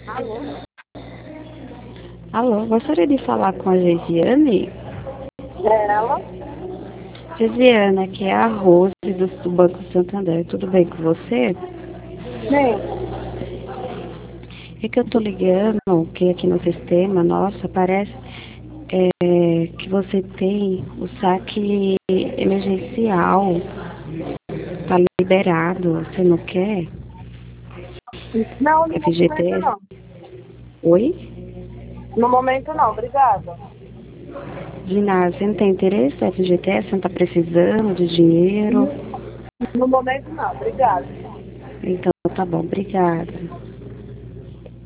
Alô? Alô, gostaria de falar com a Geisiane? Ela? Geisiane, aqui é a Rose do Banco Santander. Tudo bem com você? Sim. É que eu tô ligando, que aqui no sistema, nossa, parece que você tem o saque emergencial. Tá liberado, você não quer? Não, no momento FGTS? não. Oi? No momento não, obrigada. Ginásio, você não tem interesse no FGTS? Você não tá precisando de dinheiro? No momento não, obrigada. Então, tá bom, obrigada.